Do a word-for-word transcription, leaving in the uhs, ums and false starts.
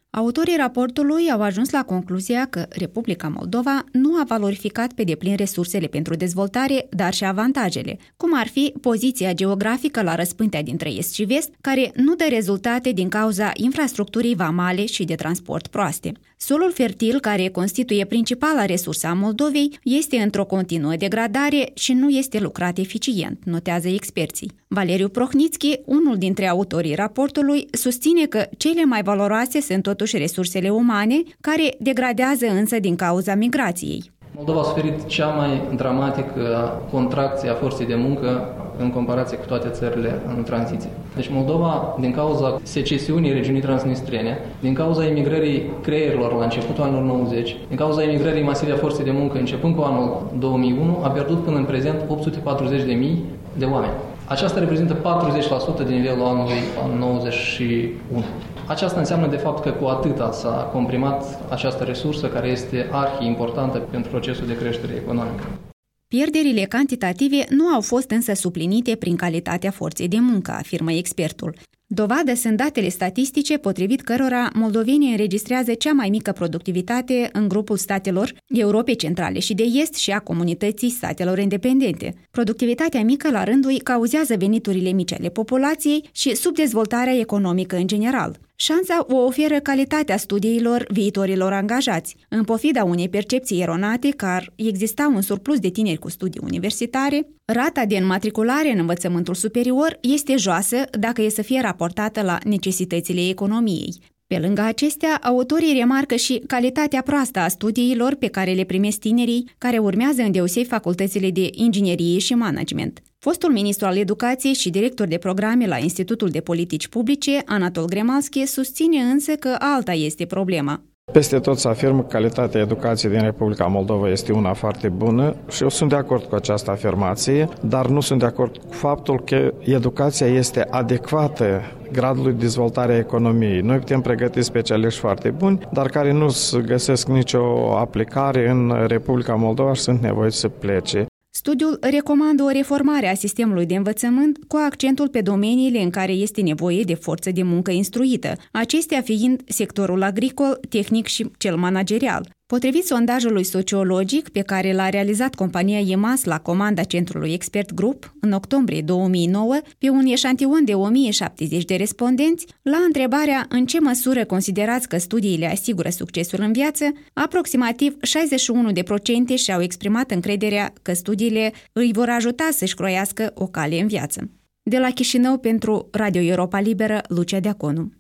Autorii raportului au ajuns la concluzia că Republica Moldova nu a valorificat pe deplin resursele pentru dezvoltare, dar și avantajele, cum ar fi poziția geografică la răspântea dintre est și vest, care nu dă rezultate din cauza infrastructurii vamale și de transport proaste. Solul fertil, care constituie principala resursă a Moldovei, este într-o continuă degradare și nu este lucrat eficient, notează experții. Valeriu Prohnitski, unul dintre autorii raportului, susține că cele mai valoroase sunt totuși resursele umane, care degradează însă din cauza migrației. Moldova a suferit cea mai dramatică contracție a forței de muncă în comparație cu toate țările în tranziție. Deci Moldova, din cauza secesiunii regiunii transnistrene, din cauza emigrării creierilor la începutul anilor nouăzeci, din cauza emigrării masive a forței de muncă începând cu anul două mii unu, a pierdut până în prezent opt sute patruzeci de mii de oameni. Aceasta reprezintă patruzeci la sută din nivelul anului nouăzeci și unu. Aceasta înseamnă de fapt că cu atâta s-a comprimat această resursă care este arhi-importantă pentru procesul de creștere economică. Pierderile cantitative nu au fost însă suplinite prin calitatea forței de muncă, afirmă expertul. Dovadă sunt datele statistice potrivit cărora moldovenii înregistrează cea mai mică productivitate în grupul statelor Europei Centrale și de Est și a comunității statelor independente. Productivitatea mică la rândul ei cauzează veniturile mici ale populației și subdezvoltarea economică în general. Șansa o oferă calitatea studiilor viitorilor angajați. În pofida unei percepții eronate că ar exista un surplus de tineri cu studii universitare, rata de înmatriculare în învățământul superior este joasă dacă e să fie raportată la necesitățile economiei. Pe lângă acestea, autorii remarcă și calitatea proastă a studiilor pe care le primesc tinerii care urmează îndeosebi facultățile de inginerie și management. Fostul ministru al educației și director de programe la Institutul de Politici Publice, Anatol Gremalski, susține însă că alta este problema. Peste tot se afirmă că calitatea educației din Republica Moldova este una foarte bună și eu sunt de acord cu această afirmație, dar nu sunt de acord cu faptul că educația este adecvată gradului de dezvoltare a economiei. Noi putem pregăti specialiști foarte buni, dar care nu găsesc nicio aplicare în Republica Moldova și sunt nevoiți să plece. Studiul recomandă o reformare a sistemului de învățământ cu accentul pe domeniile în care este nevoie de forță de muncă instruită, acestea fiind sectorul agricol, tehnic și cel managerial. Potrivit sondajului sociologic pe care l-a realizat compania E M A S la comanda Centrului Expert Group în octombrie două mii nouă, pe un eșantion de o mie șaptezeci de respondenți, la întrebarea în ce măsură considerați că studiile asigură succesul în viață, aproximativ șaizeci și unu la sută și-au exprimat încrederea că studiile îi vor ajuta să-și croiască o cale în viață. De la Chișinău pentru Radio Europa Liberă, Lucia Deaconu.